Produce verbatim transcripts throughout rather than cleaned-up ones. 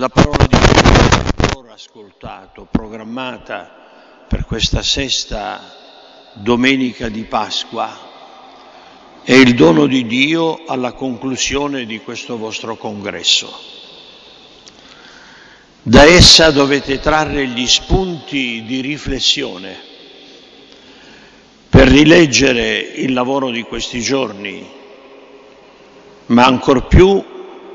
La parola di Dio ora ascoltato, programmata per questa sesta domenica di Pasqua, è il dono di Dio alla conclusione di questo vostro congresso. Da essa dovete trarre gli spunti di riflessione per rileggere il lavoro di questi giorni, ma ancor più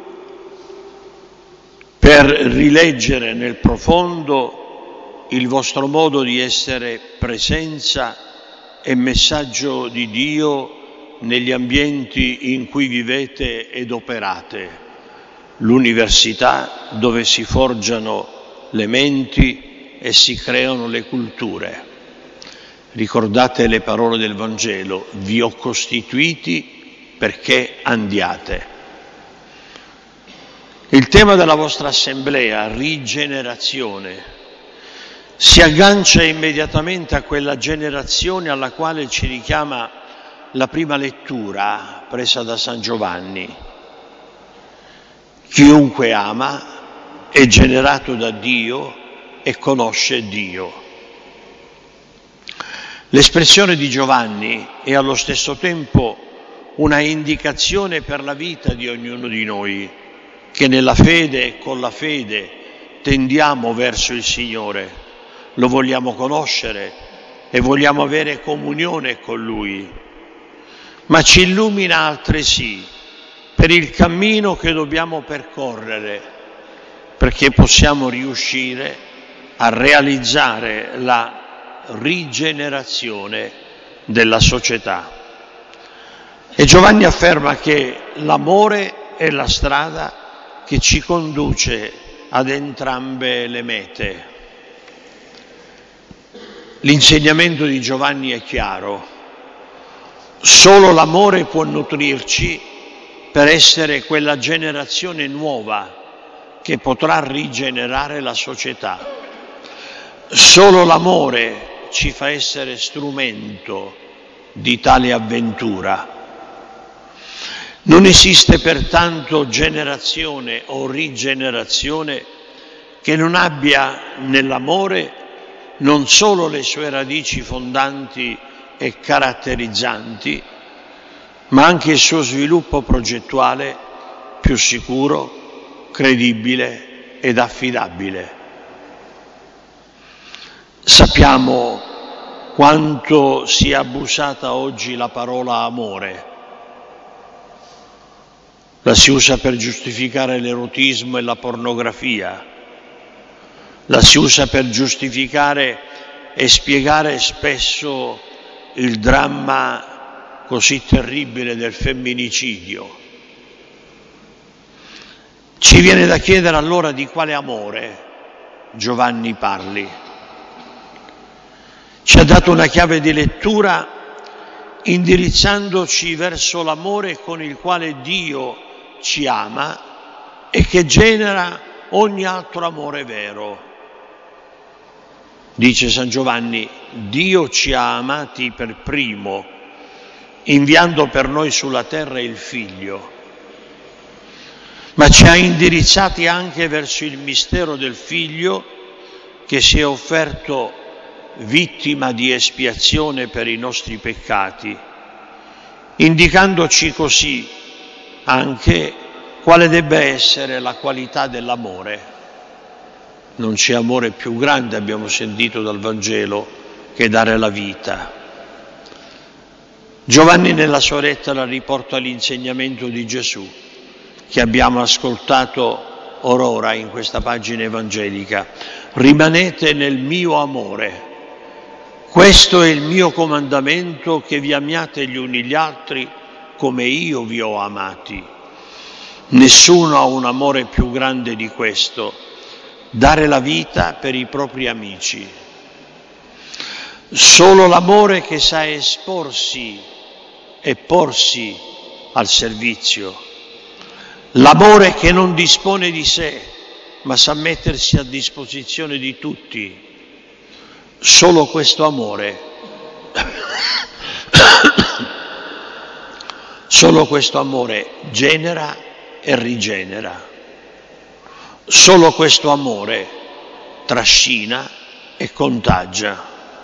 per rileggere nel profondo il vostro modo di essere presenza e messaggio di Dio negli ambienti in cui vivete ed operate, l'università dove si forgiano le menti e si creano le culture. Ricordate le parole del Vangelo: vi ho costituiti perché andiate. Il tema della vostra assemblea, rigenerazione, si aggancia immediatamente a quella generazione alla quale ci richiama la prima lettura presa da San Giovanni. Chiunque ama è generato da Dio e conosce Dio. L'espressione di Giovanni è allo stesso tempo una indicazione per la vita di ognuno di noi, che nella fede e con la fede tendiamo verso il Signore, lo vogliamo conoscere e vogliamo avere comunione con Lui, ma ci illumina altresì per il cammino che dobbiamo percorrere, perché possiamo riuscire a realizzare la rigenerazione della società. E Giovanni afferma che l'amore è la strada che ci conduce ad entrambe le mete. L'insegnamento di Giovanni è chiaro: solo l'amore può nutrirci per essere quella generazione nuova che potrà rigenerare la società. Solo l'amore ci fa essere strumento di tale avventura. Non esiste pertanto generazione o rigenerazione che non abbia nell'amore non solo le sue radici fondanti e caratterizzanti, ma anche il suo sviluppo progettuale più sicuro, credibile ed affidabile. Sappiamo quanto sia abusata oggi la parola amore. La si usa per giustificare l'erotismo e la pornografia, la si usa per giustificare e spiegare spesso il dramma così terribile del femminicidio. Ci viene da chiedere allora di quale amore Giovanni parli. Ci ha dato una chiave di lettura indirizzandoci verso l'amore con il quale Dio ci ama e che genera ogni altro amore vero. Dice San Giovanni: Dio ci ha amati per primo, inviando per noi sulla terra il Figlio, ma ci ha indirizzati anche verso il mistero del Figlio che si è offerto vittima di espiazione per i nostri peccati, indicandoci così anche quale debba essere la qualità dell'amore. Non c'è amore più grande, abbiamo sentito dal Vangelo, che dare la vita. Giovanni nella sua lettera riporta l'insegnamento di Gesù che abbiamo ascoltato orora in questa pagina evangelica: rimanete nel mio amore. Questo è il mio comandamento, che vi amiate gli uni gli altri come io vi ho amati. Nessuno ha un amore più grande di questo: dare la vita per i propri amici. Solo l'amore che sa esporsi e porsi al servizio, l'amore che non dispone di sé ma sa mettersi a disposizione di tutti. Solo questo amore, solo questo amore genera e rigenera. Solo questo amore trascina e contagia.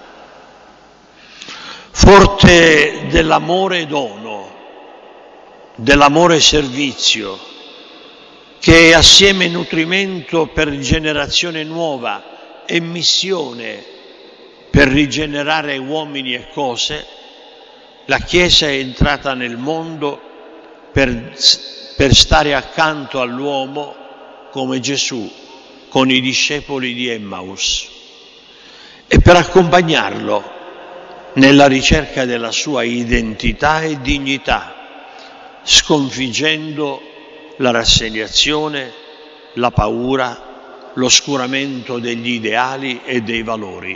Forte dell'amore dono, dell'amore servizio, che è assieme nutrimento per generazione nuova e missione per rigenerare uomini e cose, la Chiesa è entrata nel mondo per, per stare accanto all'uomo come Gesù con i discepoli di Emmaus e per accompagnarlo nella ricerca della sua identità e dignità, sconfiggendo la rassegnazione, la paura, l'oscuramento degli ideali e dei valori.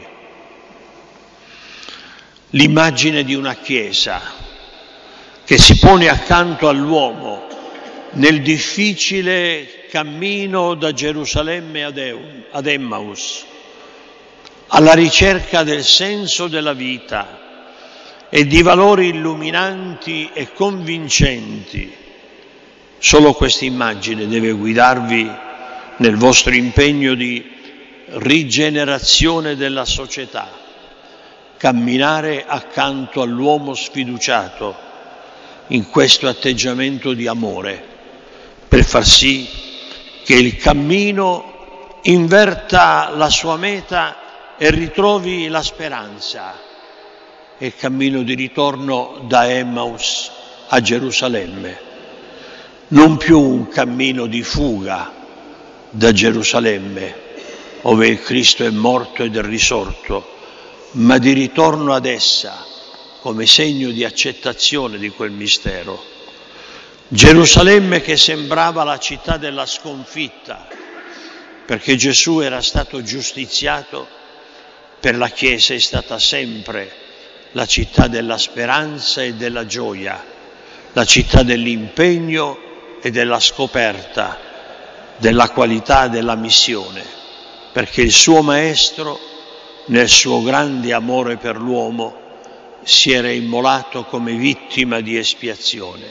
L'immagine di una Chiesa che si pone accanto all'uomo nel difficile cammino da Gerusalemme ad Emmaus, alla ricerca del senso della vita e di valori illuminanti e convincenti. Solo questa immagine deve guidarvi nel vostro impegno di rigenerazione della società, camminare accanto all'uomo sfiduciato in questo atteggiamento di amore, per far sì che il cammino inverta la sua meta e ritrovi la speranza, è il cammino di ritorno da Emmaus a Gerusalemme, non più un cammino di fuga da Gerusalemme, dove il Cristo è morto ed è risorto, ma di ritorno ad essa come segno di accettazione di quel mistero. Gerusalemme che sembrava la città della sconfitta, perché Gesù era stato giustiziato, per la Chiesa è stata sempre la città della speranza e della gioia, la città dell'impegno e della scoperta della qualità della missione, perché il suo Maestro, nel suo grande amore per l'uomo, si era immolato come vittima di espiazione.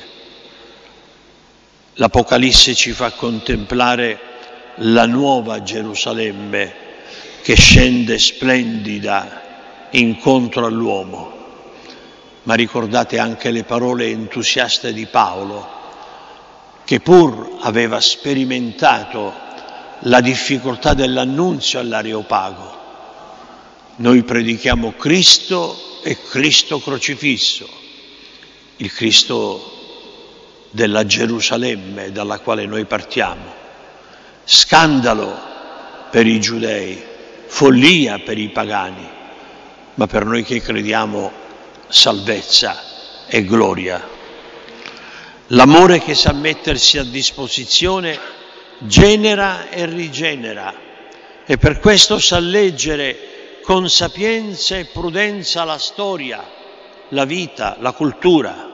L'Apocalisse ci fa contemplare la nuova Gerusalemme che scende splendida incontro all'uomo. Ma ricordate anche le parole entusiaste di Paolo, che pur aveva sperimentato la difficoltà dell'annunzio all'Areopago. Noi predichiamo Cristo e Cristo crocifisso, il Cristo della Gerusalemme dalla quale noi partiamo. Scandalo per i giudei, follia per i pagani, ma per noi che crediamo salvezza e gloria. L'amore che sa mettersi a disposizione genera e rigenera e per questo sa leggere con sapienza e prudenza la storia, la vita, la cultura.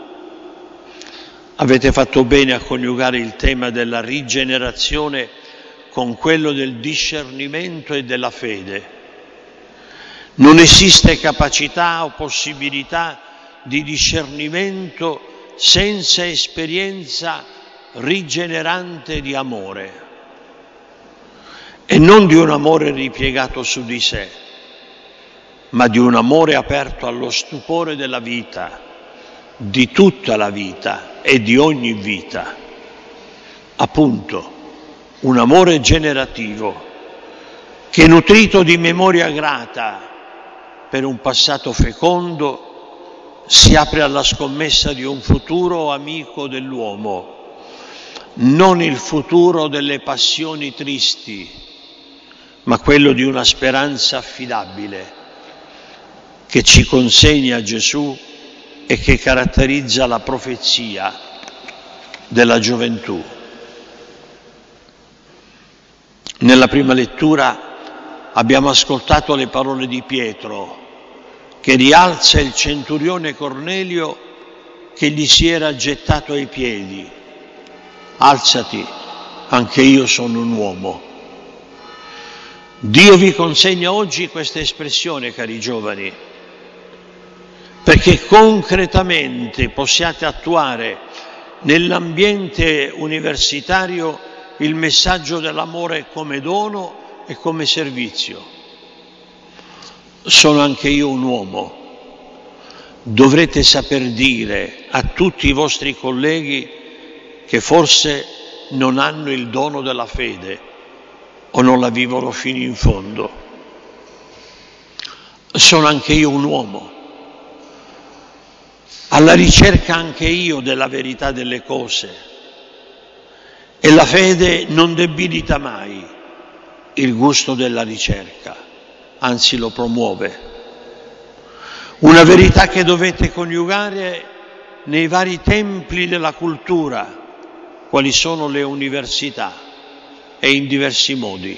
Avete fatto bene a coniugare il tema della rigenerazione con quello del discernimento e della fede. Non esiste capacità o possibilità di discernimento senza esperienza rigenerante di amore, e non di un amore ripiegato su di sé, ma di un amore aperto allo stupore della vita, di tutta la vita e di ogni vita. Appunto, un amore generativo che, nutrito di memoria grata per un passato fecondo, si apre alla scommessa di un futuro amico dell'uomo, non il futuro delle passioni tristi, ma quello di una speranza affidabile che ci consegna Gesù e che caratterizza la profezia della gioventù. Nella prima lettura abbiamo ascoltato le parole di Pietro, che rialza il centurione Cornelio che gli si era gettato ai piedi. Alzati, anche io sono un uomo. Dio vi consegna oggi questa espressione, cari giovani, perché concretamente possiate attuare nell'ambiente universitario il messaggio dell'amore come dono e come servizio. Sono anche io un uomo. Dovrete saper dire a tutti i vostri colleghi che forse non hanno il dono della fede o non la vivono fino in fondo. Sono anche io un uomo, alla ricerca anche io della verità delle cose, e la fede non debilita mai il gusto della ricerca, anzi lo promuove. Una verità che dovete coniugare nei vari templi della cultura, quali sono le università, e in diversi modi.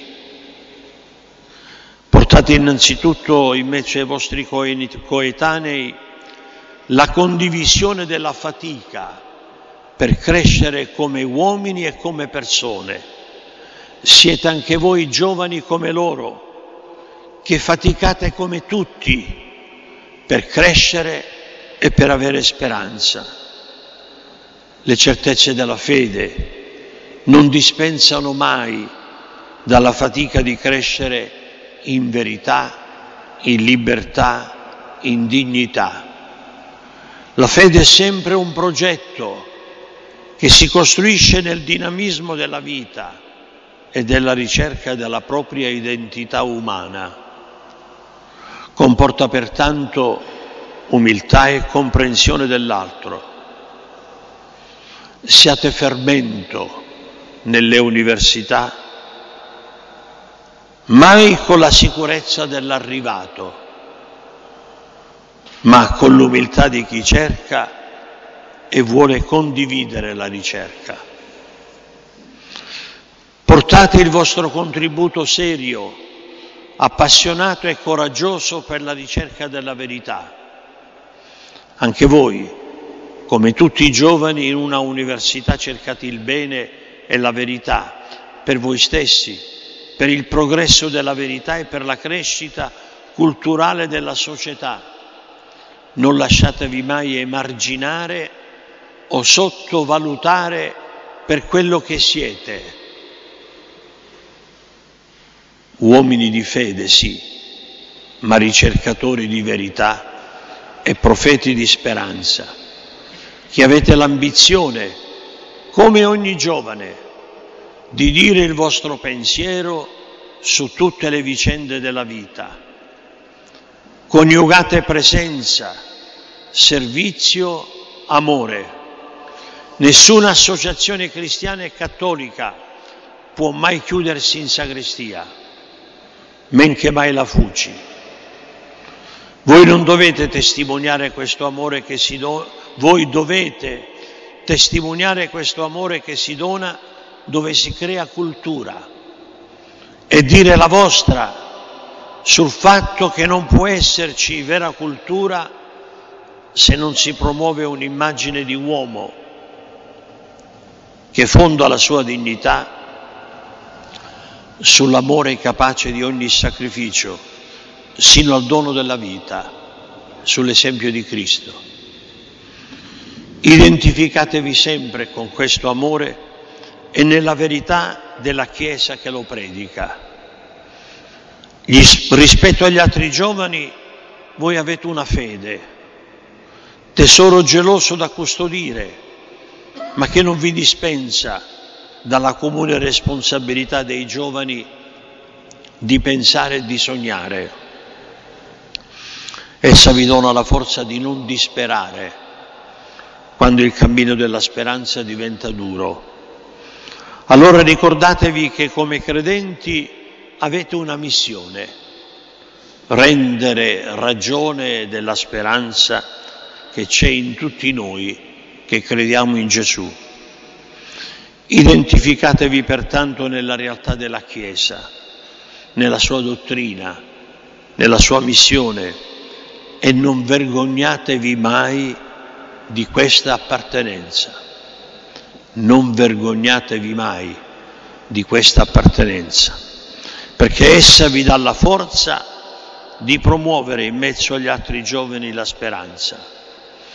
Portate innanzitutto in mezzo ai vostri coetanei la condivisione della fatica per crescere come uomini e come persone. Siete anche voi giovani come loro, che faticate come tutti per crescere e per avere speranza. Le certezze della fede non dispensano mai dalla fatica di crescere in verità, in libertà, in dignità. La fede è sempre un progetto che si costruisce nel dinamismo della vita e della ricerca della propria identità umana. Comporta pertanto umiltà e comprensione dell'altro. Siate fermento nelle università, mai con la sicurezza dell'arrivato, ma con l'umiltà di chi cerca e vuole condividere la ricerca. Portate il vostro contributo serio, appassionato e coraggioso per la ricerca della verità. Anche voi, come tutti i giovani in una università, cercate il bene e la verità per voi stessi, per il progresso della verità e per la crescita culturale della società. Non lasciatevi mai emarginare o sottovalutare per quello che siete. Uomini di fede, sì, ma ricercatori di verità e profeti di speranza, che avete l'ambizione, come ogni giovane, di dire il vostro pensiero su tutte le vicende della vita. Coniugate presenza, servizio, amore. Nessuna associazione cristiana e cattolica può mai chiudersi in sagrestia, men che mai la Fuci. Voi non dovete testimoniare questo amore che si dona, voi dovete testimoniare questo amore che si dona dove si crea cultura e dire la vostra sul fatto che non può esserci vera cultura se non si promuove un'immagine di uomo che fonda la sua dignità sull'amore capace di ogni sacrificio, sino al dono della vita, sull'esempio di Cristo. Identificatevi sempre con questo amore e nella verità della Chiesa che lo predica. Gli, rispetto agli altri giovani, voi avete una fede, tesoro geloso da custodire, ma che non vi dispensa dalla comune responsabilità dei giovani di pensare e di sognare. Essa vi dona la forza di non disperare quando il cammino della speranza diventa duro. Allora ricordatevi che come credenti avete una missione: rendere ragione della speranza che c'è in tutti noi che crediamo in Gesù. Identificatevi pertanto nella realtà della Chiesa, nella sua dottrina, nella sua missione, e non vergognatevi mai di questa appartenenza. Non vergognatevi mai di questa appartenenza, perché essa vi dà la forza di promuovere in mezzo agli altri giovani la speranza.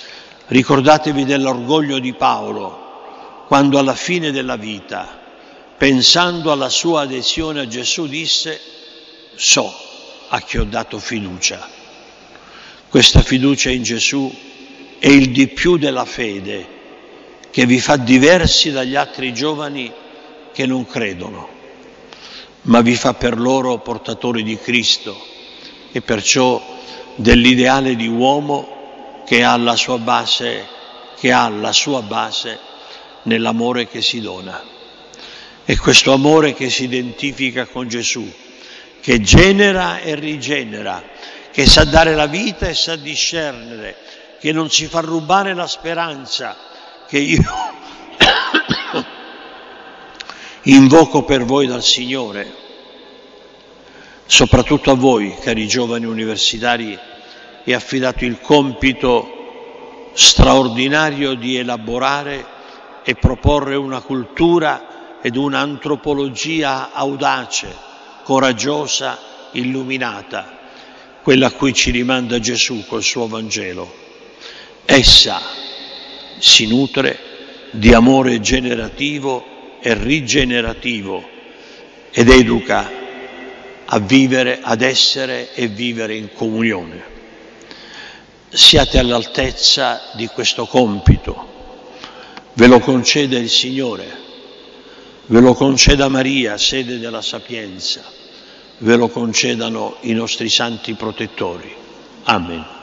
Ricordatevi dell'orgoglio di Paolo, quando alla fine della vita pensando alla sua adesione a Gesù, disse: so a chi ho dato fiducia. Questa fiducia in Gesù è il di più della fede che vi fa diversi dagli altri giovani che non credono, ma vi fa per loro portatori di Cristo e perciò dell'ideale di uomo che ha la sua base, che ha la sua base nell'amore che si dona. E questo amore che si identifica con Gesù, che genera e rigenera, che sa dare la vita e sa discernere, che non si fa rubare la speranza, che io invoco per voi dal Signore. Soprattutto a voi, cari giovani universitari, è affidato il compito straordinario di elaborare e proporre una cultura ed un'antropologia audace, coraggiosa, illuminata, quella a cui ci rimanda Gesù col suo Vangelo. Essa si nutre di amore generativo e rigenerativo ed educa a vivere, ad essere e vivere in comunione. Siate all'altezza di questo compito, ve lo concede il Signore, ve lo conceda Maria, sede della sapienza, ve lo concedano i nostri santi protettori. Amen.